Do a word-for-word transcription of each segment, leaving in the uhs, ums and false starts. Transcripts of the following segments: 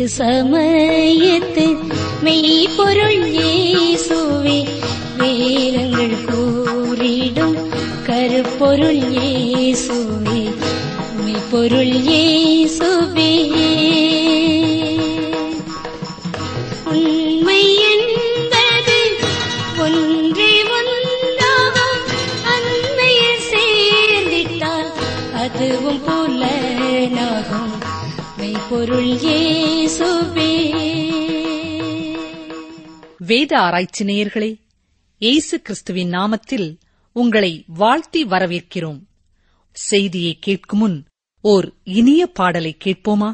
ஏத்து சமயத்து மெய்ப்பொருள் இயேசுவே, வேதங்கள் கூறிடும் கருப்பொருள் இயேசுவே, மெய்ப்பொருள் இயேசுவே. உண்மை என்பது ஒன்றே ஒன்றாகும், அன்னையில் சேர்ந்திட்டால் அதுவும் புலனாகும், மெய்ப்பொருள் இயேசுவே. வேத ஆராய்ச்சி நேயர்களே, இயேசு கிறிஸ்துவின் நாமத்தில் உங்களை வாழ்த்தி வரவேற்கிறோம். செய்தியை கேட்கும் முன் ஓர் இனிய பாடலை கேட்போமா?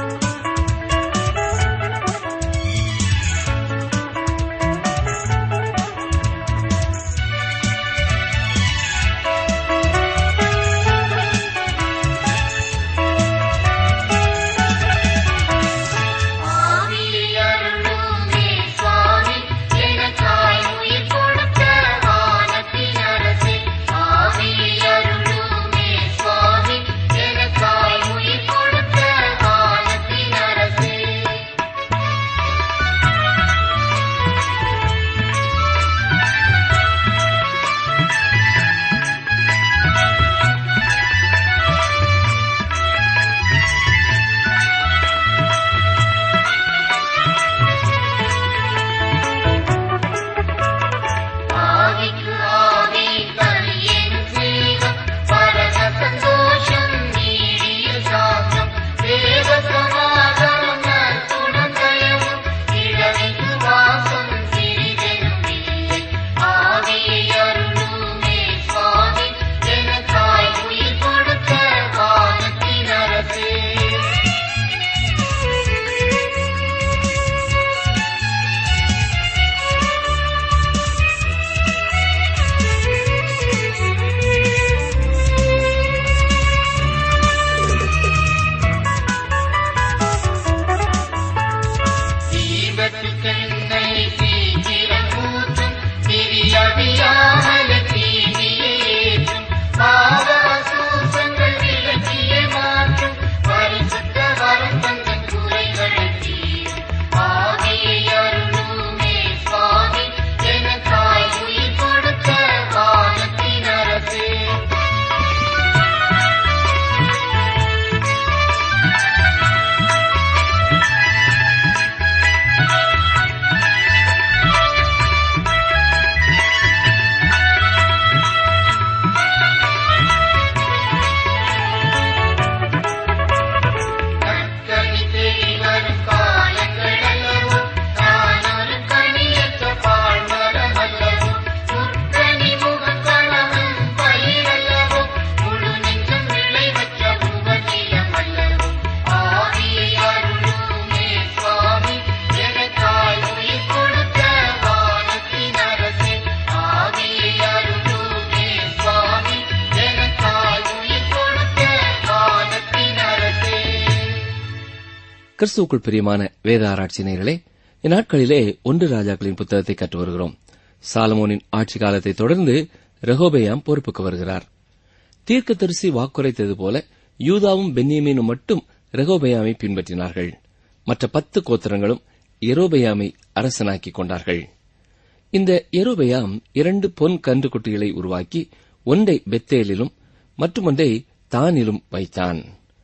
கிறிஸ்துவுக்குள் பிரியமான வேத ஆராய்ச்சி நேயர்களே, இந்நாட்களிலே ஒன்று ராஜாக்களின் புத்தகத்தை கற்று வருகிறோம். சாலமோனின் ஆட்சி காலத்தை தொடர்ந்து ரெகோபெயாம் பொறுப்புக்கு வருகிறார். தீர்க்கதரிசி வாக்குரைத்தது போல யூதாவும் பென்யமீனும் மட்டும் ரெகோபெயாமை பின்பற்றினார்கள். மற்ற பத்து கோத்திரங்களும் யெரொபெயாமை அரசனாக்கிக் கொண்டார்கள். இந்த யெரொபெயாம் இரண்டு பொன் கன்றுக்குட்டிகளை உருவாக்கி ஒன்றை பெத்தேலிலும் மற்றொன்றை தானிலும் வைத்தான்.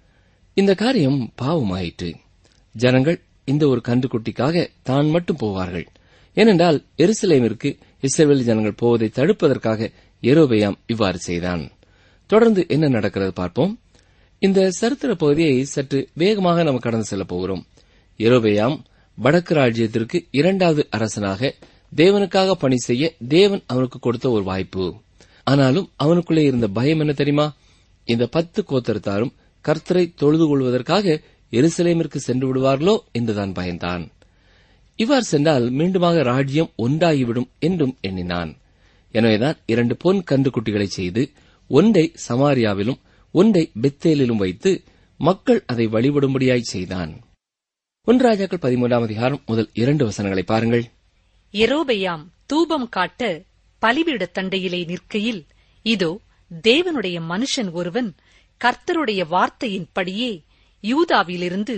இந்த காரியம் பாவமாயிற்று. ஜனங்கள் இந்த ஒரு கன்றுக்குட்டிக்காக தான் மட்டும் போவார்கள். ஏனென்றால் எருசலேமிற்கு இஸ்ரவேல் ஜனங்கள் போவதை தடுப்பதற்காக யெரொபெயாம் இவ்வாறு செய்தான். தொடர்ந்து என்ன நடக்கிறது பார்ப்போம். இந்த சரித்திர பகுதியை சற்று வேகமாக நாம் கடந்து செல்லப் போகிறோம். யெரொபெயாம் வடக்கு ராஜ்யத்திற்கு இரண்டாவது அரசனாக தேவனுக்காக பணி செய்ய தேவன் அவனுக்கு கொடுத்த ஒரு வாய்ப்பு. ஆனாலும் அவனுக்குள்ளே இருந்த பயம் என்ன தெரியுமா? இந்த பத்து கோத்திரத்தாரும் கர்த்தரை தொழுது கொள்வதற்காக எருசலேமிற்கு சென்று விடுவார்களோ என்றுதான் பயந்தான். இவ்வாறு சென்றால் மீண்டுமாக ராஜ்யம் ஒன்றாகிவிடும் என்றும் எண்ணினான். எனவேதான் இரண்டு பொன் கன்றுக்குட்டிகளை செய்து ஒன்றை சமாரியாவிலும் ஒன்றை பெத்தேலிலும் வைத்து மக்கள் அதை வழிபடும்படியாய் செய்தான். ஒன்று ராஜாக்கள் பதிமூன்றாம் அதிகாரம் முதல் இரண்டு வசனங்களை பாருங்கள். யெரொபெயாம் தூபம் காட்ட பலிபீட தண்டையிலே நிற்கையில், இதோ தேவனுடைய மனுஷன் ஒருவன் கர்த்தருடைய வார்த்தையின்படியே யூதாவிலிருந்து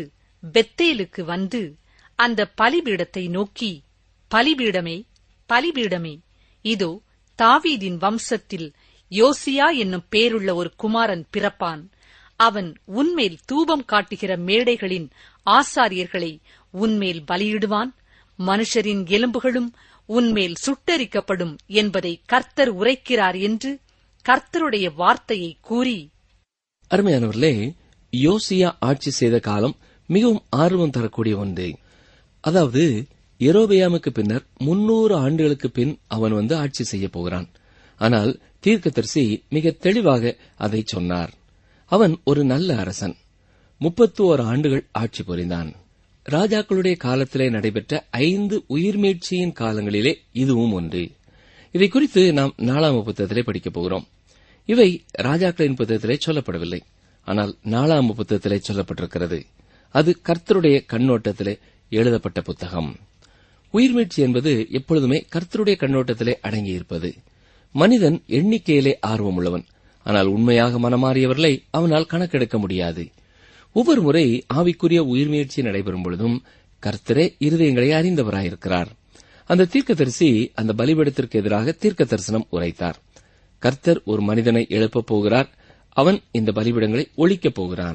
பெத்தேலுக்கு வந்து அந்த பலிபீடத்தை நோக்கி, பலிபீடமே, பலிபீடமே, இதோ தாவீதின் வம்சத்தில் யோசியா என்னும் பேருள்ள ஒரு குமாரன் பிறப்பான். அவன் உன்மேல் தூபம் காட்டுகிற மேடைகளின் ஆசாரியர்களை உன்மேல் பலியிடுவான். மனுஷரின் எலும்புகளும் உன்மேல் சுட்டரிக்கப்படும் என்பதை கர்த்தர் உரைக்கிறார் என்று கர்த்தருடைய வார்த்தையை கூறி. அருமையானவர்களே, யோசியா ஆட்சி செய்த காலம் மிகவும் ஆர்வம் தரக்கூடிய ஒன்று. அதாவது யெரொபெயாமுக்கு பின்னர் முன்னூறு ஆண்டுகளுக்கு பின் அவன் வந்து ஆட்சி செய்ய போகிறான். ஆனால் தீர்க்கதரிசி மிக தெளிவாக அதை சொன்னார். அவன் ஒரு நல்ல அரசன். முப்பத்தி ஓரு ஆண்டுகள் ஆட்சி புரிந்தான். ராஜாக்களுடைய காலத்திலே நடைபெற்ற ஐந்து உயிர்மீட்சியின் காலங்களிலே இதுவும் ஒன்று. இதை குறித்து நாம் நாலாம் புத்தகத்திலே படிக்கப் போகிறோம். இவை ராஜாக்களின் புத்தகத்திலே சொல்லப்படவில்லை, ஆனால் நாலாம் புத்தகத்திலே சொல்லப்பட்டிருக்கிறது. அது கர்த்தருடைய கண்ணோட்டத்திலே எழுதப்பட்ட புத்தகம். உயிர்மீட்சி என்பது எப்பொழுதுமே கர்த்தருடைய கண்ணோட்டத்திலே அடங்கியிருப்பது. மனிதன் எண்ணிக்கையிலே ஆர்வம் உள்ளவன், ஆனால் உண்மையாக மனமாறியவர்களை அவனால் கணக்கெடுக்க முடியாது. ஒவ்வொரு முறை ஆவிக்குரிய உயிர்முயற்சி நடைபெறும் பொழுதும் கர்த்தரே இருதயங்களை அறிந்தவராயிருக்கிறார். அந்த தீர்க்கதரிசி அந்த பலிபீடத்திற்கு எதிராக தீர்க்க தரிசனம் உரைத்தார். கர்த்தர் ஒரு மனிதனை எழுப்பப் போகிறார். அவன் இந்த பலிபீடங்களை ஒழிக்கப் போகிறான்.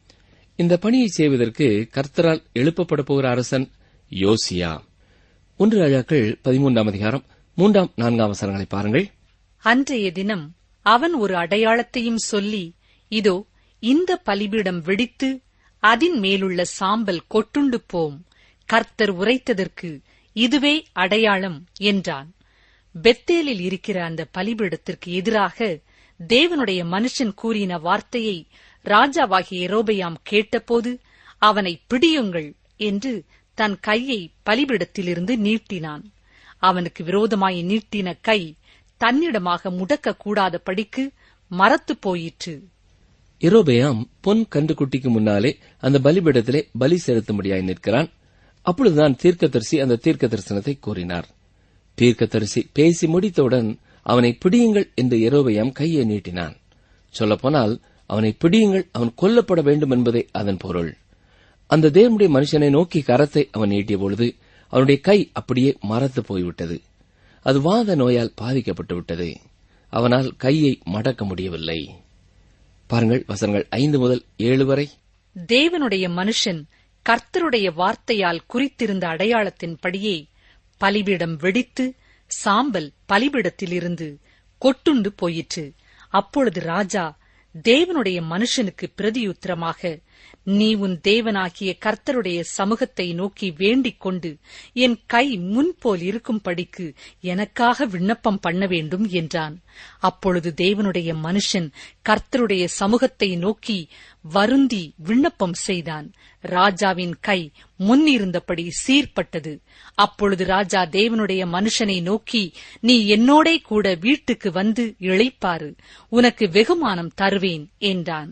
இந்த பணியை செய்வதற்கு கர்த்தரால் எழுப்பப்பட போகிற அரசன் யோசியா. ஒன்று ராஜாக்கள் பதிமூன்றாம் அதிகாரம் மூன்றாம் நான்காம் வசனங்களை பாருங்கள். அன்றைய தினம் அவன் ஒரு அடையாளத்தையும் சொல்லி, இதோ இந்த பலிபீடம் வெடித்து அதின் மேலுள்ள சாம்பல் கொட்டுண்டு போம். கர்த்தர் உரைத்ததற்கு இதுவே அடையாளம் என்றான். பெத்தேலில் இருக்கிற அந்த பலிபீடத்திற்கு எதிராக தேவனுடைய மனுஷன் கூறின வார்த்தையை ராஜாவாகிய யெரொபெயாம் கேட்டபோது, அவனை பிடியுங்கள் என்று தன் கையை பலிபீடத்திலிருந்து நீட்டினான். அவனுக்கு விரோதமாய் நீட்டின கை தன்னிடமாக முடக்கக்கூடாத படிக்கு மரத்துப் போயிற்று. யெரொபெயாம் பொன் கன்றுக்குட்டிக்கு முன்னாலே அந்த பலிபீடத்திலே பலி செலுத்தும்படியாய் நிற்கிறான். அப்பொழுதுதான் தீர்க்கதரிசி அந்த தீர்க்க தரிசனத்தை கூறினார். தீர்க்கதரிசி பேசி முடித்தவுடன் அவனை பிடியுங்கள் என்று யெரொபெயாம் கையை நீட்டினான். சொல்லப்போனால் அவனை பிடியுங்கள், அவன் கொல்லப்பட வேண்டும் என்பதே அதன் பொருள். அந்த தேவனுடைய மனுஷனை நோக்கி கரத்தை அவன் நீட்டிய பொழுது அவனுடைய கை அப்படியே மரத்து போய்விட்டது. அது வாத நோயால் பாதிக்கப்பட்டு விட்டது. அவனால் கையை மடக்க முடியவில்லை. பாருங்கள், வசனங்கள் ஐந்து முதல் ஏழு வரை. தேவனுடைய மனுஷன் கர்த்தருடைய வார்த்தையால் குறித்திருந்த அடையாளத்தின்படியே பலிபீடம் வெடித்து சாம்பல் பலிபீடத்திலிருந்து கொட்டுண்டு போயிற்று. அப்பொழுது ராஜா தேவனுடைய மனுஷனுக்கு பிரதியுத்தரமாக, நீ உன் தேவனாகிய கர்த்தருடைய சமூகத்தை நோக்கி வேண்டிக் கொண்டு என் கை முன்போல் இருக்கும்படிக்கு எனக்காக விண்ணப்பம் பண்ண வேண்டும் என்றான். அப்பொழுது தேவனுடைய மனுஷன் கர்த்தருடைய சமூகத்தை நோக்கி வருந்தி விண்ணப்பம் செய்தான். ராஜாவின் கை முன்னிருந்தபடி சீர்பட்டது. அப்பொழுது ராஜா தேவனுடைய மனுஷனை நோக்கி, நீ என்னோடே கூட வீட்டுக்கு வந்து இளைப்பாரு, உனக்கு வெகுமானம் தருவேன் என்றான்.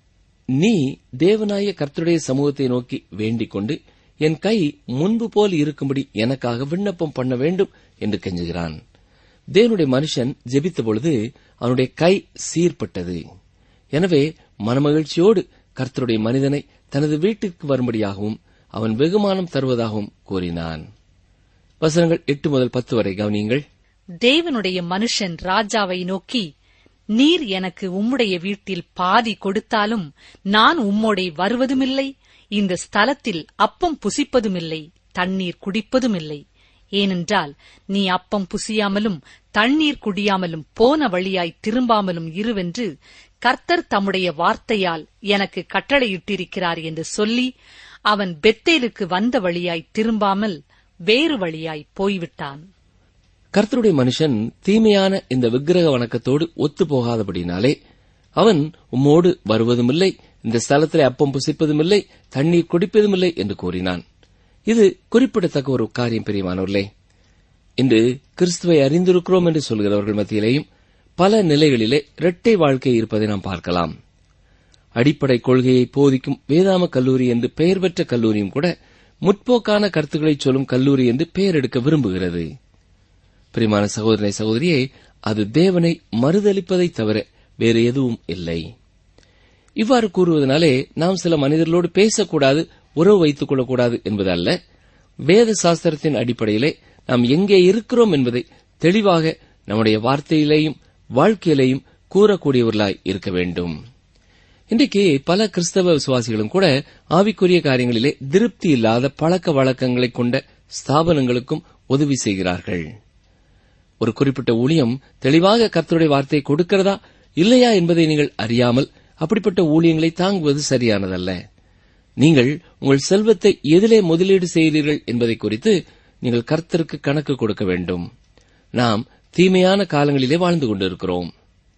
நீ தேவனாய கர்த்தருடைய சமூகத்தை நோக்கி வேண்டிக் கொண்டு என் கை முன்பு போல் இருக்கும்படி எனக்காக விண்ணப்பம் பண்ண வேண்டும் என்று கெஞ்சுகிறான். தேவனுடைய மனுஷன் ஜெபித்த பொழுது அவனுடைய கை சீர்பட்டது. எனவே மனமகிழ்ச்சியோடு கர்த்தருடைய மனிதனை தனது வீட்டிற்கு வரும்படியாகவும் அவன் வெகுமானம் தருவதாகவும் கூறினான். வசனங்கள் எட்டு முதல் பத்து வரை கவனியுங்கள். தேவனுடைய மனுஷன் ராஜாவை நோக்கி, நீர் எனக்கு உம்முடைய வீட்டில் பாதி கொடுத்தாலும் நான் உம்மோடே வருவதுமில்லை, இந்த ஸ்தலத்தில் அப்பம் புசிப்பதுமில்லை, தண்ணீர் குடிப்பதுமில்லை. ஏனென்றால் நீ அப்பம் புசியாமலும் தண்ணீர் குடியாமலும் போன வழியாய் திரும்பாமலும் இருவென்று கர்த்தர் தம்முடைய வார்த்தையால் எனக்கு கட்டளையிட்டிருக்கிறார் என்று சொல்லி அவன் பெத்தேலுக்கு வந்த வழியாய் திரும்பாமல் வேறு வழியாய் போய்விட்டான். கர்த்தருடைய மனுஷன் தீமையான இந்த விக்கிரக வணக்கத்தோடு ஒத்து போகாதபடினாலே அவன் உம்மோடு வருவதுமில்லை, இந்த ஸ்தலத்திலே அப்பம் புசிப்பதுமில்லை, தண்ணீர் குடிப்பதுமில்லை என்று கூறினான். இது குறிப்பிடத்தக்க ஒரு காரியம் பிரியமானவர்களே. இன்று கிறிஸ்துவை அறிந்திருக்கிறோம் என்று சொல்கிறவர்கள் மத்தியிலேயும் பல நிலைகளிலே இரட்டை வாழ்க்கை இருப்பதை நாம் பார்க்கலாம். அடிப்படை கொள்கையை போதிக்கும் வேதாம கல்லூரி என்று பெயர் பெற்ற கல்லூரியும் கூட முற்போக்கான கருத்துக்களை சொல்லும் கல்லூரி என்று பெயர் எடுக்க விரும்புகிறது. பிரியமான சகோதரனை சகோதரியே, அது தேவனை மறுதளிப்பதை தவிர வேறு எதுவும் இல்லை. இவ்வாறு கூறுவதனாலே நாம் சில மனிதர்களோடு பேசக்கூடாது, உறவு வைத்துக் கொள்ளக்கூடாது என்பது அல்ல. வேத சாஸ்திரத்தின் அடிப்படையிலே நாம் எங்கே இருக்கிறோம் என்பதை தெளிவாக நம்முடைய வார்த்தையிலேயும் வாழ்க்கையிலேயும் கூறக்கூடியவர்களாய் இருக்க வேண்டும். இன்றைக்கு பல கிறிஸ்தவ விசுவாசிகளும் கூட ஆவிக்குரிய காரியங்களிலே திருப்தி இல்லாத பழக்க வழக்கங்களை கொண்ட ஸ்தாபனங்களுக்கும் உதவி செய்கிறார்கள். ஒரு குறிப்பிட்ட ஊழியம் தெளிவாக கர்த்தருடைய வார்த்தையை கொடுக்கிறதா இல்லையா என்பதை நீங்கள் அறியாமல் அப்படிப்பட்ட ஊழியங்களை தாங்குவது சரியானதல்ல. நீங்கள் உங்கள் செல்வத்தை எதிலே முதலீடு செய்கிறீர்கள் என்பதை குறித்து நீங்கள் கர்த்தருக்கு கணக்கு கொடுக்க வேண்டும். நாம் தீமையான காலங்களிலே வாழ்ந்து கொண்டிருக்கிறோம்.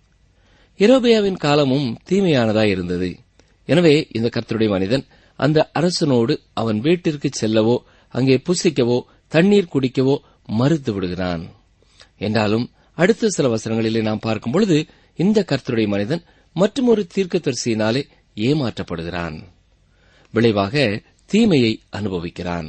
யெரொபெயாமின் காலமும் தீமையானதாய் இருந்தது. எனவே இந்த கர்த்தருடைய மனிதன் அந்த அரசனோடு அவன் வீட்டிற்கு செல்லவோ அங்கே புசிக்கவோ தண்ணீர் குடிக்கவோ மறுத்து விடுகிறான். என்றாலும் அடுத்த சில வசனங்களிலே நாம் பார்க்கும் பொழுது இந்த கர்த்தருடைய மனிதன் மற்றொரு தீர்க்கதரிசியினாலே ஏமாற்றப்படுகிறான். விளைவாக தீமையை அனுபவிக்கிறான்.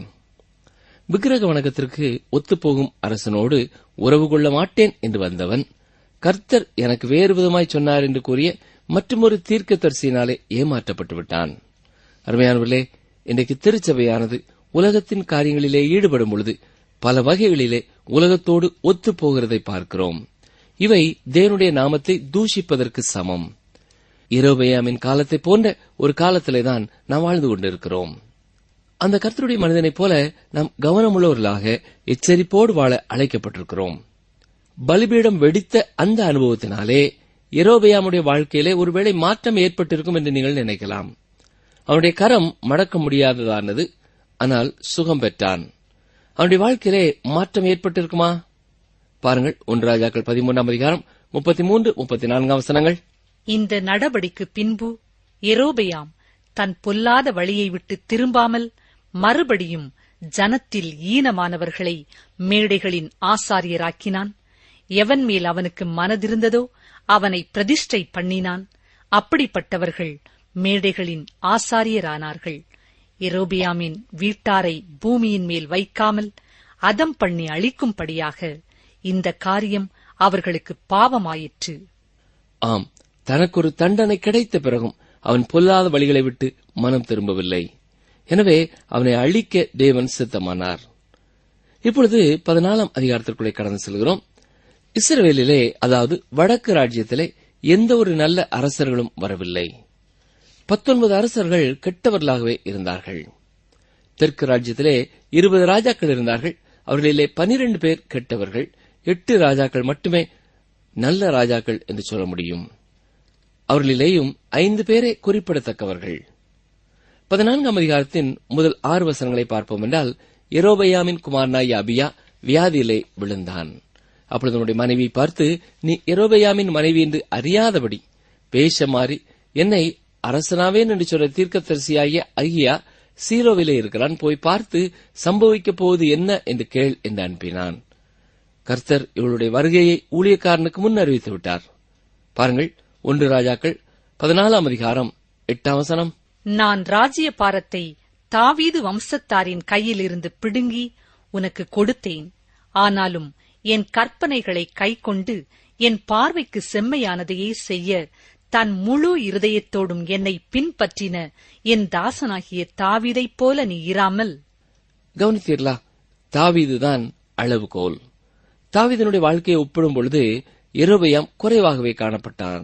விக்கிரக வணக்கத்திற்கு ஒத்துப்போகும் அரசனோடு உறவு கொள்ள மாட்டேன் என்று வந்தவன் கர்த்தர் எனக்கு வேறு விதமாய் சொன்னார் என்று கூறிய மற்றொரு தீர்க்கதரிசியினாலே ஏமாற்றப்பட்டு விட்டான். அருமையானவர்களே, இன்றைக்கு திருச்சபையானது உலகத்தின் காரியங்களிலே ஈடுபடும் பொழுது பல வகைகளிலே உலகத்தோடு ஒத்துப் போகிறதை பார்க்கிறோம். இவை தேவனுடைய நாமத்தை தூஷிப்பதற்கு சமம். யெரொபெயாமின் காலத்தை போன்ற ஒரு காலத்திலேதான் நாம் வாழ்ந்து கொண்டிருக்கிறோம். அந்த கர்த்தருடைய மனிதனைப் போல நாம் கவனமுள்ளவர்களாக எச்சரிப்போடு வாழ அழைக்கப்பட்டிருக்கிறோம். பலிபீடம் வெடித்த அந்த அனுபவத்தினாலே யெரொபெயாமுடைய வாழ்க்கையிலே ஒருவேளை மாற்றம் ஏற்பட்டிருக்கும் என்று நீங்கள் நினைக்கலாம். அவனுடைய கரம் மடக்க முடியாததானது, ஆனால் சுகம் பெற்றான். அவனுடைய வாழ்க்கையிலே மாற்றம் ஏற்பட்டிருக்குமா? பாருங்கள், ஒன்று ராஜாக்கள் பதிமூன்றாம் அதிகாரம் முப்பத்தி மூன்று முப்பத்தி நான்காம் வசனங்கள். இந்த நடபடிக்கு பின்பு யெரொபெயாம் தன் பொல்லாத வழியை விட்டு திரும்பாமல் மறுபடியும் ஜனத்தில் ஈனமானவர்களை மேடைகளின் ஆசாரியராக்கினான். எவன் மேல் அவனுக்கு மனதிருந்ததோ அவனை பிரதிஷ்டை பண்ணினான். அப்படிப்பட்டவர்கள் மேடைகளின் ஆசாரியரானார்கள். யெரொபெயாமின் வீட்டாரை பூமியின் மேல் வைக்காமல் அதம் பண்ணி அழிக்கும்படியாக இந்த காரியம் அவர்களுக்கு பாவமாயிற்று. ஆம், தனக்கொரு தண்டனை கிடைத்த பிறகும் அவன் பொல்லாத வழிகளை விட்டு மனம் திரும்பவில்லை. எனவே அவனை அழிக்க தேவன் சித்தமானார். இப்பொழுது பதினாலாம் அதிகாரத்திற்குள்ளே கடந்து செல்கிறோம். இஸ்ரவேலிலே, அதாவது வடக்கு ராஜ்யத்திலே எந்த ஒரு நல்ல அரசர்களும் வரவில்லை. பத்தொன்பது அரசர்கள் கெட்டவர்களாகவே இருந்தார்கள். தெற்கு ராஜ்யத்திலே இருபது ராஜாக்கள் இருந்தார்கள். அவர்களிலே பனிரெண்டு பேர் கெட்டவர்கள், எட்டு ராஜாக்கள் மட்டுமே நல்ல ராஜாக்கள் என்று சொல்ல முடியும். அவர்களிலேயும் ஐந்து பேரே குறிப்பிடத்தக்கவர்கள். பதினான்காம் அதிகாரத்தின் முதல் ஆறு வசனங்களை பார்ப்போம் என்றால், யெரொபெயாமின் குமாரனாய் அபியா வியாதியிலே விழுந்தான். அப்பொழுது அவனுடைய மனைவி பார்த்து, நீ யெரொபெயாமின் மனைவி என்று அறியாதபடி வேஷம் மாறி என்னை அரசனாவேன் என்று சொல்ல தீர்க்கதரிசியாகிய அகியா சீலோவிலே இருக்கிறான், போய் பார்த்து சம்பவிக்கப் போவது என்ன என்று கேள் என்று அனுப்பினான். கர்த்தர் இவளுடைய வருகையை ஊழியக்காரனுக்கு முன் அறிவித்து விட்டார். பாருங்கள், ஒன்று ராஜாக்கள் பதினாலாம் அதிகாரம் எட்டாம் வசனம். நான் ராஜ்ய பாரத்தை தாவீது வம்சத்தாரின் கையிலிருந்து பிடுங்கி உனக்கு கொடுத்தேன். ஆனாலும் என் கற்பனைகளை கைக்கொண்டு என் பார்வைக்கு செம்மையானதையே செய்ய தன் முழு இருதயத்தோடும் என்னை பின்பற்றின என் தாசனாகிய தாவீதைப் போல நீ இராமல். கவனித்தீர்களா? தாவீதுதான் அளவுகோல். தாவீதினுடைய வாழ்க்கையை ஒப்பிடும் பொழுது யெரொபெயாம் குறைவாகவே காணப்பட்டான்.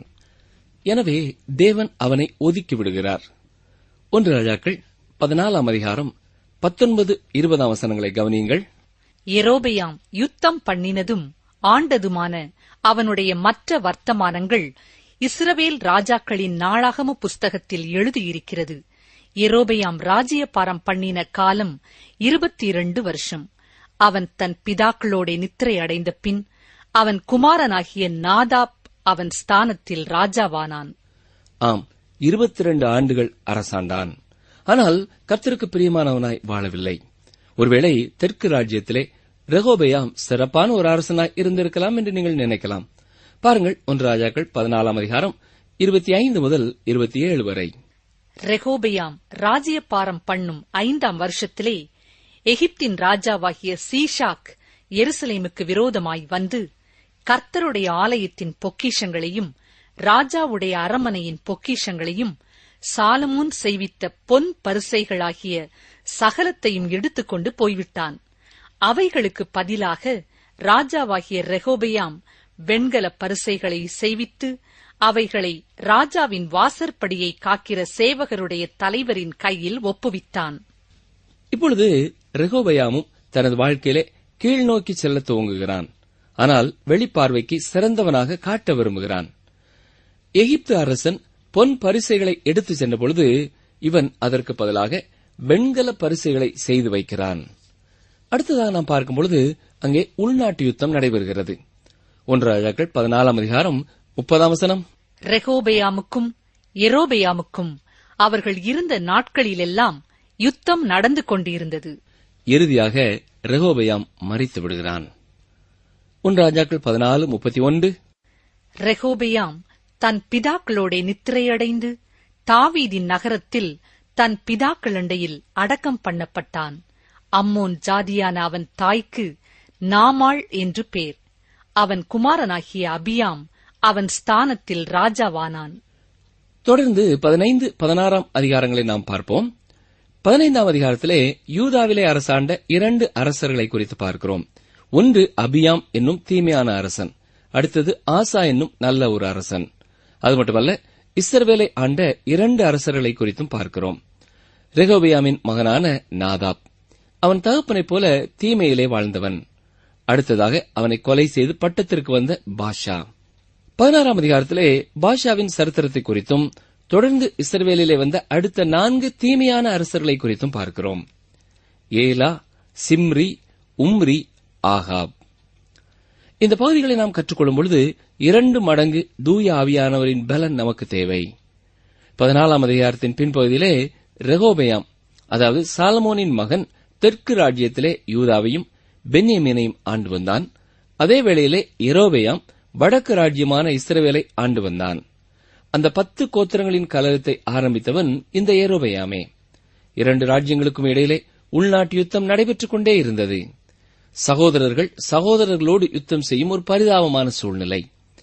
எனவே தேவன் அவனை ஒதுக்கி விடுகிறார். ஒன்று ராஜாக்கள் பதினாலாம் அதிகாரம் பத்தொன்பது இருபதாம் வசனங்களை கவனியுங்கள். யெரொபெயாம் யுத்தம் பண்ணினதும் ஆண்டதுமான அவனுடைய மற்ற வர்த்தமானங்கள் இஸ்ரவேல் ராஜாக்களின் நாளாகம புஸ்தகத்தில் எழுதியிருக்கிறது. யெரொபெயாம் ராஜ்யபாரம் பண்ணின காலம் இருபத்தி இரண்டு வருஷம். அவன் தன் பிதாக்களோட நித்திரை அடைந்த பின் அவன் குமாரனாகிய நாதாப் அவன் ஸ்தானத்தில் ராஜாவானான். ஆம், இருபத்தி இரண்டு ஆண்டுகள் அரசாண்டான். ஆனால் கர்த்தருக்கு பிரியமானவனாய் வாழவில்லை. ஒருவேளை தெற்கு ராஜ்யத்திலே ரெகோபெயாம் சிறப்பான ஒரு அரசனாய் இருந்திருக்கலாம் என்று நீங்கள் நினைக்கலாம். பாருங்கள், ஒன்று ராஜாக்கள் பதினாலாம் அதிகாரம் இருபத்தி ஐந்து முதல் இருபத்தி ஏழு வரை. ரெகோபெயாம் ராஜ்யபாரம் பண்ணும் ஐந்தாம் வருஷத்திலே எகிப்தின் ராஜாவாகிய சீஷாக் எருசலேமுக்கு விரோதமாய் வந்து கர்த்தருடைய ஆலயத்தின் பொக்கிஷங்களையும் ராஜாவுடைய அரமனையின் பொக்கிஷங்களையும் சாலமோன் செய்வித்த பொன் பரிசைகளாகிய சகலத்தையும் எடுத்துக்கொண்டு போய்விட்டான். அவைகளுக்கு பதிலாக ராஜாவாகிய ரெகோபெயாம் வெண்கல பரிசைகளை செய்வித்து அவைகளை ராஜாவின் வாசற்படியை காக்கிற சேவகருடைய தலைவரின் கையில் ஒப்புவித்தான். இப்பொழுது ரெகோபெயாமும் தனது வாழ்க்கையிலே கீழ்நோக்கி செல்ல துவங்குகிறான். ஆனால் வெளிப்பார்வைக்கு சிறந்தவனாக காட்ட விரும்புகிறான். எகிப்து அரசன் பொன் பரிசைகளை எடுத்து சென்றபொழுது இவன் அதற்கு பதிலாக வெண்கல பரிசைகளை செய்து வைக்கிறான். அடுத்ததாக நாம் பார்க்கும்பொழுது அங்கே உள்நாட்டு யுத்தம் நடைபெறுகிறது. ஒன்று ராஜாக்கள் பதினாலாம் அதிகாரம் முப்பதாம் வசனம். ரெகோபெயாமுக்கும் எரோபெயாமுக்கும் அவர்கள் இருந்த நாட்களிலெல்லாம் யுத்தம் நடந்து கொண்டிருந்தது. இறுதியாக ரெகோபெயாம் மரித்து விடுகிறான். ஒன்று ராஜாக்கள் பதினாலு முப்பத்தி ஒன்று. ரெகோபெயாம் தன் பிதாக்களோட நித்திரையடைந்து தாவீதின் நகரத்தில் தன் பிதாக்களண்டையில் அடக்கம் பண்ணப்பட்டான். அம்மோன் ஜாதியான அவன் தாய்க்கு நாமாள் என்று பேர். அவன் குமாரனாகிய அபியாம் அவன் ஸ்தானத்தில் ராஜாவானான். தொடர்ந்து பதினைந்து பதினாறாம் அதிகாரங்களை நாம் பார்ப்போம். பதினைந்தாம் அதிகாரத்திலே யூதாவிலே அரசாண்ட இரண்டு அரசர்களை குறித்து பார்க்கிறோம். ஒன்று அபியாம் என்னும் தீமையான அரசன், அடுத்தது ஆசா என்னும் நல்ல ஒரு அரசன். அது மட்டுமல்ல, இஸ்ரவேலை ஆண்ட இரண்டு அரசர்களை குறித்தும் பார்க்கிறோம். ரெகோபெயாமின் மகனான நாதாப், அவன் தகப்பனைப் போல தீமையிலே வாழ்ந்தவன். அடுத்ததாக அவனை கொலை செய்து பட்டத்திற்கு வந்த பாஷா. பதினாறாம் அதிகாரத்திலே பாஷாவின் சரித்திரத்தை குறித்தும் தொடர்ந்து இஸ்ரவேலிலே வந்த அடுத்த நான்கு தீமையான அரசர்களை குறித்தும் பார்க்கிறோம். ஏலா, சிம்ரி, உம்ரி, ஆகாப். இந்த பகுதிகளை நாம் கற்றுக்கொள்ளும் பொழுது இரண்டு மடங்கு தூய ஆவியானவரின் பலன் நமக்கு தேவை. பதினாலாம் அதிகாரத்தின் பின்பகுதியிலே ரெகோபெயாம், அதாவது சாலமோனின் மகன், தெற்கு ராஜ்யத்திலே யூதாவையும் பென்யமீனையும் ஆண்டு வந்தான். அதே வேளையிலே எரோபெயாம் வடக்கு ராஜ்யமான இஸ்ரவேலை ஆண்டு வந்தான். அந்த பத்து கோத்திரங்களின் கலகத்தை ஆரம்பித்தவன் இந்த எரோபெயாமே. இரண்டு ராஜ்யங்களுக்கும் இடையிலே உள்நாட்டு யுத்தம் நடைபெற்றுக் கொண்டே இருந்தது. சகோதரர்கள் சகோதரர்களோடு யுத்தம் செய்யும் ஒரு பரிதாபமான சூழ்நிலை.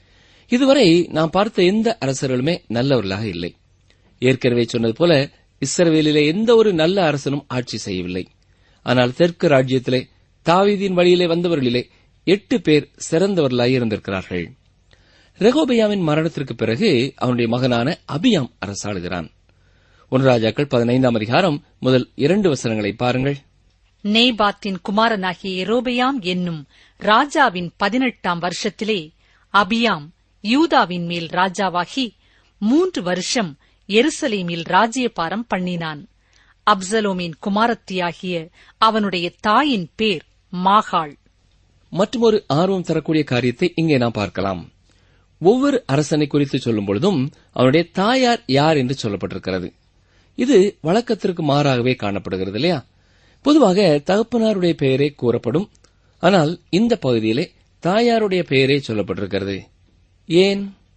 இதுவரை நாம் பார்த்த எந்த அரசர்களுமே நல்லவர்களாக இல்லை. ஏற்கனவே சொன்னது போல இஸ்ரவேலிலே எந்த ஒரு நல்ல அரசனும் ஆட்சி செய்யவில்லை. ஆனால் தெற்கு ராஜ்யத்திலே தாவீதின் வழியிலே வந்தவர்களிலே எட்டு பேர் சிறந்தவர்களாக இருந்திருக்கிறார்கள். ரெகோபெயாமின் மரணத்திற்கு பிறகு அவனுடைய மகனான அபியாம் அரசாளுகிறான். ஒன்று ராஜாக்கள் பதினைந்தாம் அதிகாரம் முதல் இரண்டு வசனங்களை பாருங்கள். நேபாத்தின் குமாரனாகிய எரோபெயாம் என்னும் ராஜாவின் பதினெட்டாம் வருஷத்திலே அபியாம் யூதாவின் மேல் ராஜாவாகி மூன்று வருஷம் எருசலேமில் ராஜ்யபாரம் பண்ணினான். அப்சலோமின் குமாரத்தியாகிய அவனுடைய தாயின் பேர் மாகாள். மற்றொரு ஆர்வம் தரக்கூடிய காரியத்தை இங்கே நாம் பார்க்கலாம். ஒவ்வொரு அரசனை குறித்து சொல்லும் பொழுதும் அவனுடைய தாயார் யார் என்று சொல்லப்பட்டிருக்கிறது. இது வழக்கத்திற்கு மாறாகவே காணப்படுகிறது இல்லையா? பொதுவாக தகப்பனாருடைய பெயரே கூறப்படும். ஆனால் இந்த பகுதியிலே தாயாருடைய பெயரே சொல்லப்பட்டிருக்கிறது. ஏன்?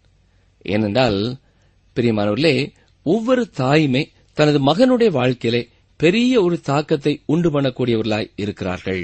ஏனென்றால் பிரியமானவர்களே, ஒவ்வொரு தாயுமே தனது மகனுடைய வாழ்க்கையிலே பெரிய ஒரு தாக்கத்தை உண்டு பண்ணக்கூடியவர்களாய் இருக்கிறார்கள்.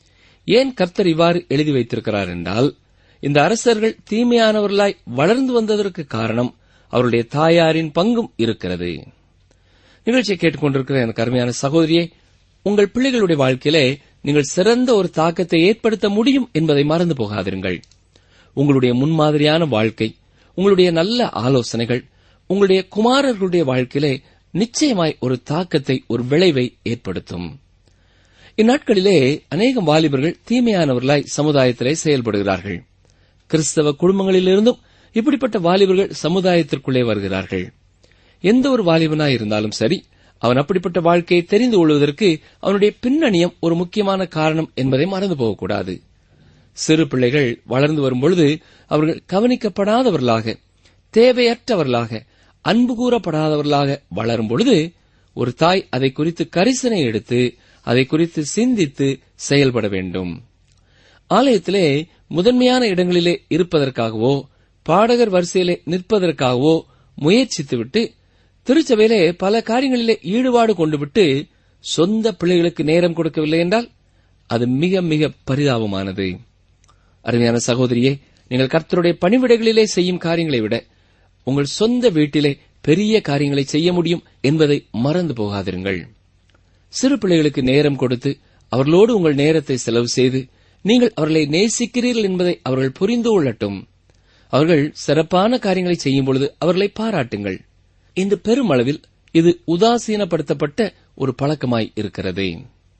ஏன் கர்த்தர் இவ்வாறு எழுதி வைத்திருக்கிறார் என்றால், இந்த அரசர்கள் தீமையானவர்களாய் வளர்ந்து வந்ததற்கு காரணம் அவருடைய தாயாரின் பங்கும் இருக்கிறது. நிகழ்ச்சியை கேட்டுக்கொண்டிருக்கிற எனக்கு அருமையான சகோதரியே, உங்கள் பிள்ளைகளுடைய வாழ்க்கையிலே நீங்கள் சிறந்த ஒரு தாக்கத்தை ஏற்படுத்த முடியும் என்பதை மறந்து போகாதிருங்கள். உங்களுடைய முன்மாதிரியான வாழ்க்கை, உங்களுடைய நல்ல ஆலோசனைகள் உங்களுடைய குமாரர்களுடைய வாழ்க்கையிலே நிச்சயமாய் ஒரு தாக்கத்தை, ஒரு விளைவை ஏற்படுத்தும். இந்நாட்களிலே அநேகம் வாலிபர்கள் தீமையானவர்களாய் சமுதாயத்திலே செயல்படுகிறார்கள். கிறிஸ்தவ குடும்பங்களிலிருந்தும் இப்படிப்பட்ட வாலிபர்கள் சமுதாயத்திற்குள்ளே வருகிறார்கள். எந்த ஒரு வாலிபனாய் இருந்தாலும் சரி, அவன் அப்படிப்பட்ட வாழ்க்கையை தெரிந்து கொள்வதற்கு அவனுடைய பின்னணியம் ஒரு முக்கியமான காரணம் என்பதை மறந்து போகக்கூடாது. சிறு பிள்ளைகள் வளர்ந்து வரும்பொழுது அவர்கள் கவனிக்கப்படாதவர்களாக, தேவையற்றவர்களாக, அன்பு கூறப்படாதவர்களாக வளரும் பொழுது ஒரு தாய் அதை குறித்து கரிசனை எடுத்து அதை குறித்து சிந்தித்து செயல்பட வேண்டும். ஆலயத்திலே முதன்மையான இடங்களிலே இருப்பதற்காகவோ பாடகர் வரிசையிலே நிற்பதற்காகவோ முயற்சித்துவிட்டு திருச்சபையிலே பல காரியங்களிலே ஈடுபாடு கொண்டுவிட்டு சொந்த பிள்ளைகளுக்கு நேரம் கொடுக்கவில்லை என்றால் அது மிக மிக பரிதாபமானது. அருமையான சகோதரியே, நீங்கள் கர்த்தருடைய பணிவிடைகளிலே செய்யும் காரியங்களை விட உங்கள் சொந்த வீட்டிலே பெரிய காரியங்களை செய்ய முடியும் என்பதை மறந்து போகாதிருங்கள். சிறு பிள்ளைகளுக்கு நேரம் கொடுத்து அவர்களோடு உங்கள் நேரத்தை செலவு செய்து நீங்கள் அவர்களை நேசிக்கிறீர்கள் என்பதை அவர்கள் புரிந்து கொள்ளட்டும். அவர்கள் சிறப்பான காரியங்களை செய்யும் பொழுது அவர்களை பாராட்டுங்கள். இந்த பெருமளவில் இது உதாசீனப்படுத்தப்பட்ட ஒரு பழக்கமாய் இருக்கிறது.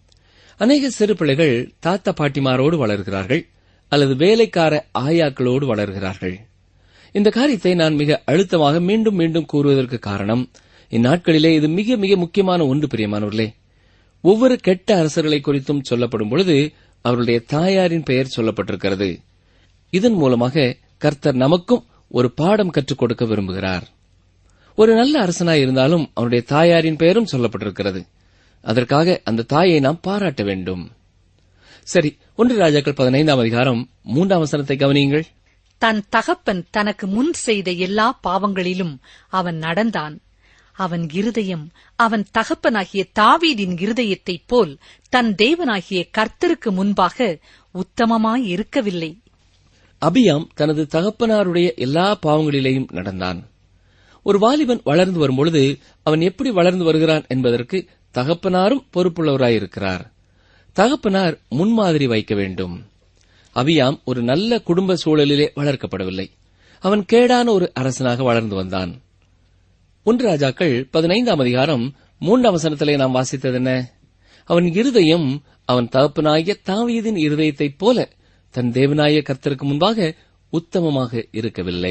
அநேக சிறு பிள்ளைகள் தாத்தா பாட்டிமாரோடு வளர்கிறார்கள் அல்லது வேலைக்கார ஆயாக்களோடு வளர்கிறார்கள். இந்த காரியத்தை நான் மிக அழுத்தமாக மீண்டும் மீண்டும் கூறுவதற்கு காரணம், இந்நாட்களிலே இது மிக மிக முக்கியமான ஒன்று. பிரியமானவர்களே, ஒவ்வொரு கெட்ட அரசர்களை குறித்தும் சொல்லப்படும் பொழுது அவருடைய தாயாரின் பெயர் சொல்லப்பட்டிருக்கிறது. இதன் மூலமாக கர்த்தர் நமக்கும் ஒரு பாடம் கற்றுக் கொடுக்க விரும்புகிறார். ஒரு நல்ல அரசனாய் இருந்தாலும் அவருடைய தாயாரின் பெயரும் சொல்லப்பட்டிருக்கிறது. அதற்காக அந்த தாயை நாம் பாராட்ட வேண்டும். சரி, ஒன்று ராஜாக்கள் பதினைந்தாம் அதிகாரம் மூன்றாம் வசனத்தை கவனியுங்கள். தன் தகப்பன் தனக்கு முன் செய்த எல்லா பாவங்களிலும் அவன் நடந்தான். அவன் இருதயம் அவன் தகப்பனாகிய தாவீதின் இருதயத்தைப் போல் தன் தேவனாகிய கர்த்தருக்கு முன்பாக உத்தமமாயிருக்கவில்லை. அபியாம் தனது தகப்பனாருடைய எல்லா பாவங்களிலேயும் நடந்தான். ஒரு வாலிபன் வளர்ந்து வரும்பொழுது அவன் எப்படி வளர்ந்து வருகிறான் என்பதற்கு தகப்பனாரும் பொறுப்புள்ளவராயிருக்கிறார். தகப்பனார் முன்மாதிரி வைக்க வேண்டும். அபியாம் ஒரு நல்ல குடும்ப சூழலிலே வளர்க்கப்படவில்லை. அவன் கேடான ஒரு அரசனாக வளர்ந்து வந்தான். ஒன்று ராஜாக்கள் பதினைந்தாம் அதிகாரம் மூன்றாம் வசனத்திலே நாம் வாசித்தது என்ன? அவன் இருதயம் அவன் தகப்பனாகிய தாவீதின் இருதயத்தைப் போல தன் தேவனாய கர்த்தருக்கு முன்பாக உத்தமமாக இருக்கவில்லை.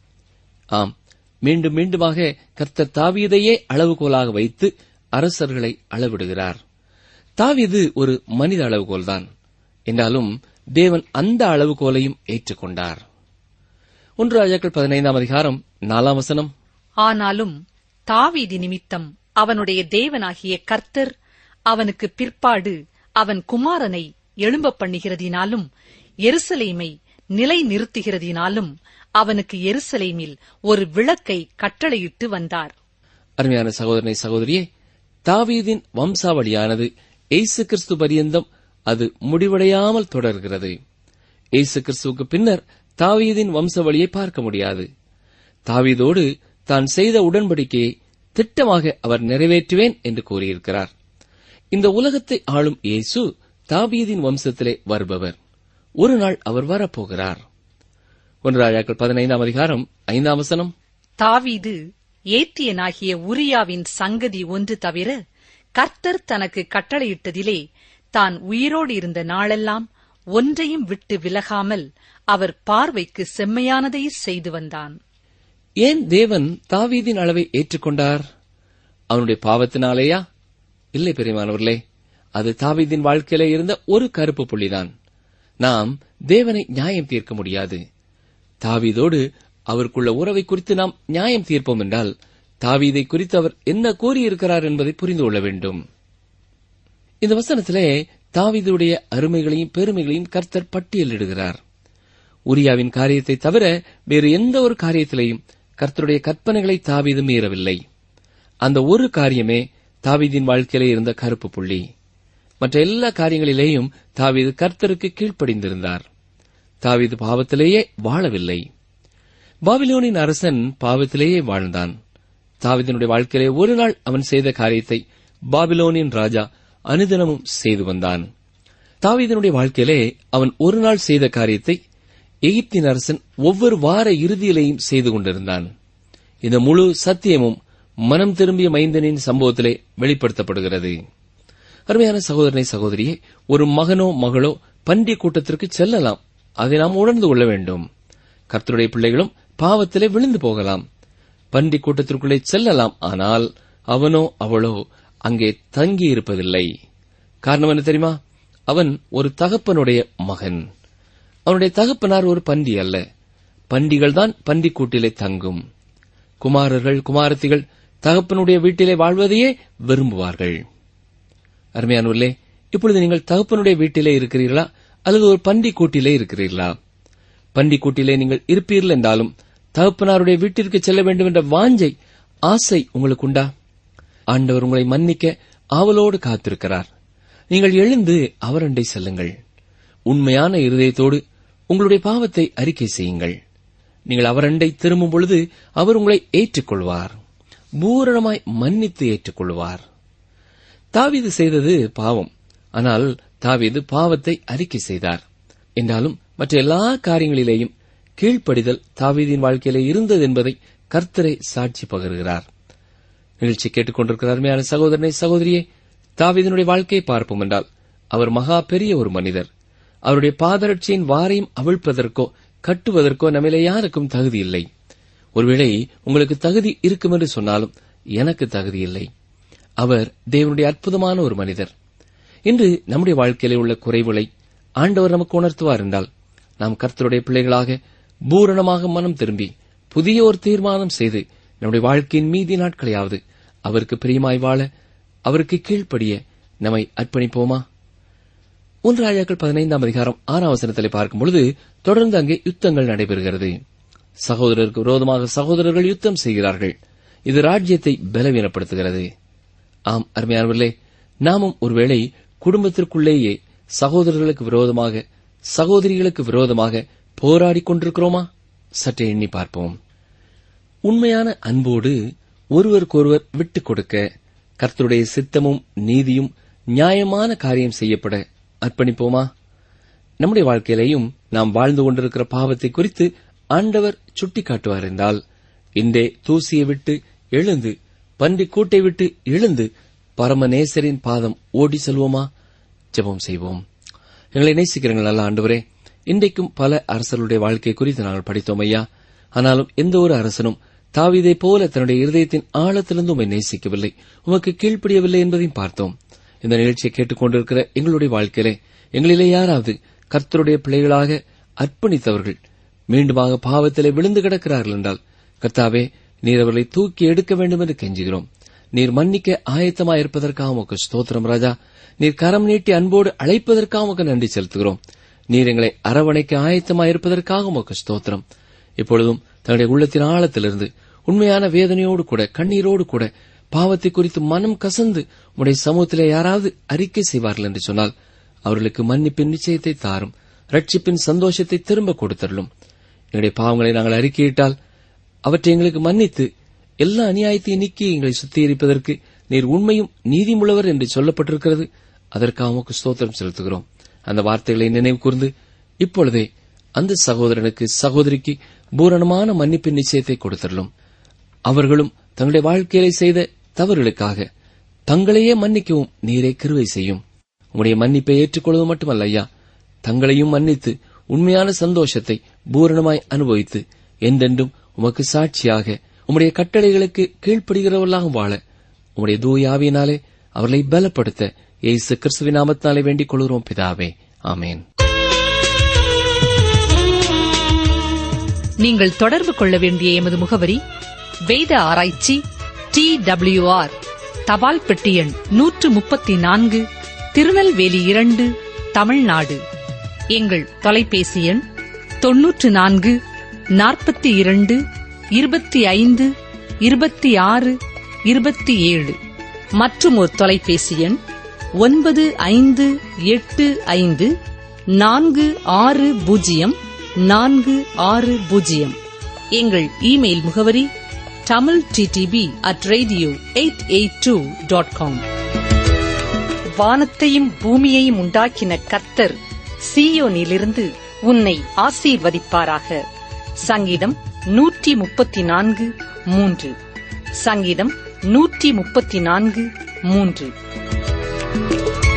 ஆம், மீண்டும் மீண்டுமாக கர்த்தர் தாவீதையே அளவுகோலாக வைத்து அரசர்களை அளவிடுகிறார். தாவீது ஒரு மனித அளவுகோல்தான் என்றாலும் தேவன் அந்த அளவுகோலையும் ஏற்றுக்கொண்டார். ஒன்று ராஜாக்கள் பதினைந்தாம் அதிகாரம் நாலாம் வசனம். ஆனாலும் தாவீது நிமித்தம் அவனுடைய தேவனாகிய கர்த்தர் அவனுக்கு பிற்பாடு அவன் குமாரனை எழும்ப பண்ணுகிறதினாலும் எருசலேமை நிலை நிறுத்துகிறதினாலும் அவனுக்கு எருசலேமில் ஒரு விளக்கை கட்டளையிட்டு வந்தார். அருமையான சகோதரனை சகோதரியே, தாவீதின் வம்சாவளியானது இயேசு கிறிஸ்து பரியந்தம் அது முடிவடையாமல் தொடர்கிறது. இயேசு கிறிஸ்துவுக்கு பின்னர் தாவீதின் வம்சவழியை பார்க்க முடியாது. தாவீதோடு தான் செய்த உடன்படிக்கையை திட்டமாக அவர் நிறைவேற்றுவேன் என்று கூறியிருக்கிறார். இந்த உலகத்தை ஆளும் இயேசு தாவீதின் வம்சத்திலே வருபவர். ஒரு நாள் அவர் வரப்போகிறார். ஒன்று ராஜாக்கள் பதினைந்தாம் அதிகாரம் ஐந்தாம் வசனம். தாவீது ஏத்தியனாகிய உரியாவின் சங்கதி ஒன்று தவிர கர்த்தர் தனக்கு கட்டளையிட்டதிலே தான் உயிரோடு இருந்த நாளெல்லாம் ஒன்றையும் விட்டு விலகாமல் அவர் பார்வைக்கு செம்மையானதை செய்து வந்தான். ஏன் தேவன் தாவீதின் அளவை ஏற்றுக்கொண்டார்? அவனுடைய பாவத்தினாலேயா? இல்லை பிரியமானவர்களே, அது தாவீதின் வாழ்க்கையிலே இருந்த ஒரு கருப்பு புள்ளிதான். நாம் தேவனை நியாயம் தீர்க்க முடியாது. தாவீதோடு அவருக்குள்ள உறவை குறித்து நாம் நியாயம் தீர்ப்போம் என்றால் தாவீதை குறித்து அவர் என்ன கூறியிருக்கிறார் என்பதை புரிந்து கொள்ள வேண்டும். இந்த வசனத்திலே தாவீதுடைய அருமைகளையும் பெருமைகளையும் கர்த்தர் பட்டியலிடுகிறார். உரியாவின் காரியத்தை தவிர வேறு எந்த ஒரு காரியத்திலேயும் கர்த்தருடைய கற்பனைகளை தாவீது மீறவில்லை. அந்த ஒரு காரியமே தாவீதின் வாழ்க்கையிலே இருந்த கருப்பு புள்ளி. மற்ற எல்லா காரியங்களிலேயும் தாவீது கர்த்தருக்கு கீழ்ப்படிந்திருந்தார். தாவீது பாவத்திலேயே வாழவில்லை. பாபிலோனின் அரசன் பாவத்திலேயே வாழ்ந்தான். தாவீதினுடைய வாழ்க்கையிலே ஒரு நாள் அவன் செய்த காரியத்தை பாபிலோனின் ராஜா அனுதினமும் செய்து வந்தான். தாவீதினுடைய வாழ்க்கையிலே அவன் ஒரு நாள் செய்த காரியத்தை எகிப்தின் அரசன் ஒவ்வொரு வார இறுதியிலேயும் செய்து கொண்டிருந்தான். இந்த முழு சத்தியமும் மனம் திரும்பிய மைந்தனின் சம்பவத்திலே வெளிப்படுத்தப்படுகிறது. அருமையான சகோதரனை சகோதரியே, ஒரு மகனோ மகளோ பண்டிகை கூட்டத்திற்கு செல்லலாம். அதை நாம் உணர்ந்து கொள்ள வேண்டும். கர்த்தருடைய பிள்ளைகளும் பாவத்திலே விழுந்து போகலாம். பண்டிகை கூட்டத்திற்குள்ளே செல்லலாம். ஆனால் அவனோ அவளோ அங்கே தங்கி இருப்பதில்லை. காரணம் என்ன தெரியுமா? அவன் ஒரு தகப்பனுடைய மகன். அவனுடைய தகப்பனார் ஒரு பண்டி அல்ல. பண்டிகள் தான் பண்டிகை கூட்டிலே தங்கும். குமாரர்கள் குமாரத்திகள் தகப்பனுடைய வீட்டிலே வாழ்வதையே விரும்புவார்கள். அருமையானவர்களே, இப்பொழுது நீங்கள் தகப்பனுடைய வீட்டிலே இருக்கிறீர்களா அல்லது ஒரு பண்டிகை கூட்டிலே இருக்கிறீர்களா? பண்டிகை கூட்டிலே நீங்கள் இருப்பீர்கள் என்றாலும் தகப்பனாருடைய வீட்டிற்கு செல்ல வேண்டும் என்ற வாஞ்சை, ஆசை உங்களுக்கு உண்டா? ஆண்டவர் உங்களை மன்னிக்க ஆவலோடு காத்திருக்கிறார். நீங்கள் எழுந்து அவரண்டை செல்லுங்கள். உண்மையான இருதயத்தோடு உங்களுடைய பாவத்தை அறிக்கை செய்யுங்கள். நீங்கள் அவரண்டை திரும்பும் பொழுது அவர் உங்களை ஏற்றுக்கொள்வார். பூரணமாய் மன்னித்து ஏற்றுக்கொள்வார். தாவீது செய்தது பாவம். ஆனால் தாவீது பாவத்தை அறிக்கை செய்தார். என்றாலும் மற்ற எல்லா காரியங்களிலேயும் கீழ்ப்படிதல் தாவீதின் வாழ்க்கையிலே இருந்தது என்பதை கர்த்தரை சாட்சி பகர்கிறார். நிகழ்ச்சி கேட்டுக் கொண்டிருக்கிற அருமையான சகோதரனை சகோதரியே, தாவீதினுடைய வாழ்க்கையை பார்ப்போம் என்றால் அவர் மகா பெரிய ஒரு மனிதர். அவருடைய பாதரட்சியின் வாரையும் அவிழ்ப்பதற்கோ கட்டுவதற்கோ நம்மிலே யாருக்கும் தகுதி இல்லை. ஒருவேளை உங்களுக்கு தகுதி இருக்கும் என்று சொன்னாலும் எனக்கு தகுதி இல்லை. அவர் தேவனுடைய அற்புதமான ஒரு மனிதர். இன்று நம்முடைய வாழ்க்கையிலே உள்ள குறைவுகளை ஆண்டவர் நமக்கு உணர்த்துவார் என்றால் நாம் கர்த்தருடைய பிள்ளைகளாக பூரணமாக மனம் திரும்பி புதிய ஒரு தீர்மானம் செய்து நம்முடைய வாழ்க்கையின் மீதி நாட்களையாவது அவருக்கு பிரியமாய் வாழ, அவருக்கு கீழ்ப்படிய நம்மை அர்ப்பணிப்போமா? ஒன்று ராஜாக்கள் பதினைந்தாம் அதிகாரம் ஆறாம் வசனத்திலே பார்க்கும் பொழுது தொடர்ந்து அங்கே யுத்தங்கள் நடைபெறுகிறது. சகோதரருக்கு விரோதமாக சகோதரர்கள் யுத்தம் செய்கிறார்கள். இது ராஜ்யத்தை பலவீனப்படுத்துகிறது. ஆம் அருமையானவர்களே, நாமும் ஒருவேளை குடும்பத்திற்குள்ளேயே சகோதரர்களுக்கு விரோதமாக சகோதரிகளுக்கு விரோதமாக போராடிக் கொண்டிருக்கிறோமா? சற்றே எண்ணி பார்ப்போம். உண்மையான அன்போடு ஒருவருக்கொருவர் விட்டுக் கொடுக்க, கர்த்தருடைய சித்தமும் நீதியும் நியாயமான காரியம் செய்யப்பட அர்ப்பணிப்போமா? நம்முடைய வாழ்க்கையிலேயும் நாம் வாழ்ந்து கொண்டிருக்கிற பாவத்தை குறித்து ஆண்டவர் சுட்டிக்காட்டுவார் என்றால் இன்றே தூசியை விட்டு எழுந்து பன்றி கூட்டை விட்டு எழுந்து பரமநேசரின் பாதம் ஓடி செல்வோமா? ஜெபம் செய்வோம். எங்களை நேசிக்கிறீர்கள் நல்ல ஆண்டவரே, இன்றைக்கும் பல அரசர்களுடைய வாழ்க்கை குறித்து நாங்கள் படித்தோம் ஐயா. ஆனாலும் எந்த ஒரு அரசனும் தாவீதை போல தன்னுடைய இருதயத்தின் ஆழத்திலிருந்து உம்மை நேசிக்கவில்லை, உமக்கு கீழ்ப்படியவில்லை என்பதையும் பார்த்தோம். இந்த நிகழ்ச்சியை கேட்டுக் கொண்டிருக்கிற எங்களுடைய வாழ்க்கையிலே எங்களிலே யாராவது கர்த்தருடைய பிள்ளைகளாக அர்ப்பணித்தவர்கள் மீண்டுமாக பாவத்திலே விழுந்து கிடக்கிறார்கள் என்றால் கர்த்தாவே, நீர் அவர்களை தூக்கி எடுக்க வேண்டும் என்று கெஞ்சுகிறோம். நீர் மன்னிக்க ஆயத்தமாயிருப்பதற்காக உமக்கு ஸ்தோத்திரம் ராஜா. நீர் கரம் நீட்டி அன்போடு அழைப்பதற்காக உமக்கு நன்றி செலுத்துகிறோம். நீர் எங்களை அரவணைக்க ஆயத்தமாயிருப்பதற்காக உமக்கு ஸ்தோத்திரம். இப்பொழுதும் தன்னுடைய உள்ளத்தின் ஆழத்திலிருந்து உண்மையான வேதனையோடு கூட கண்ணீரோடு கூட பாவத்தை குறித்து மனம் கசந்து உடைய சமூகத்திலே யாராவது அறிக்கை செய்வார்கள் என்று சொன்னால் அவர்களுக்கு மன்னிப்பின் நிச்சயத்தை தாரும், ரட்சிப்பின் சந்தோஷத்தை திரும்ப கொடுத்தருளும். எங்களுடைய பாவங்களை நாங்கள் அறிக்கையிட்டால் அவற்றை எங்களுக்கு மன்னித்து எல்லா அநியாயத்தையும் நீக்கி எங்களை சுத்திகரிப்பதற்கு நீர் உண்மையும் நீதிமுள்ளவர் என்று சொல்லப்பட்டிருக்கிறது. அதற்காக உமக்கு ஸ்தோத்திரம் செலுத்துகிறோம். அந்த வார்த்தைகளை நினைவு கூர்ந்து இப்பொழுதே அந்த சகோதரனுக்கு சகோதரிக்கு பூரணமான மன்னிப்பின் நிச்சயத்தை கொடுத்தருளும். அவர்களும் தங்களுடைய வாழ்க்கையிலே செய்த தவறுகளுக்காக தங்களையே மன்னிக்கவும் நீரே கிருபை செய்யும். உம்முடைய மன்னிப்பை ஏற்றுக்கொள்வது மட்டுமல்ல ஐயா, தங்களையும் மன்னித்து உண்மையான சந்தோஷத்தை பூரணமாய் அனுபவித்து என்றென்றும் உமக்கு சாட்சியாக உம்முடைய கட்டளைகளுக்கு கீழ்ப்படுகிறவர்களாக வாழ உம்முடைய தூய ஆவியினாலே அவர்களை பலப்படுத்த இயேசு கிறிஸ்துவின் நாமத்தினாலே வேண்டிக் கொள்கிறோம் பிதாவே, ஆமேன். நீங்கள் தொடர்பு கொள்ள வேண்டிய எமது முகவரி வேத ஆராய்ச்சி டி டபிள்யூ ஆர் தபால் பெட்டி எண் நூற்று முப்பத்தி நான்கு, திருநெல்வேலி இரண்டு, தமிழ்நாடு. எங்கள் தொலைபேசி எண் தொன்னூற்று நான்கு நாற்பத்தி இரண்டு இருபத்தி ஐந்து இருபத்தி ஆறு இருபத்தி ஏழு மற்றும் ஒரு தொலைபேசி எண் ஒன்பது ஐந்து எட்டு ஐந்து நான்கு ஆறு பூஜ்ஜியம் நான்கு ஆறு பூஜ்ஜியம். எங்கள் இமெயில் முகவரி Tamil DTP at radio eight eight two dot com. வானத்தையும் பூமியையும் உண்டாக்கின கர்த்தர் சீயோனிலிருந்து உன்னை ஆசீர்வதிப்பாராக. சங்கீதம் நூற்றி முப்பத்தி நான்கு மூன்று. சங்கீதம் நூற்றி முப்பத்தி நான்கு மூன்று.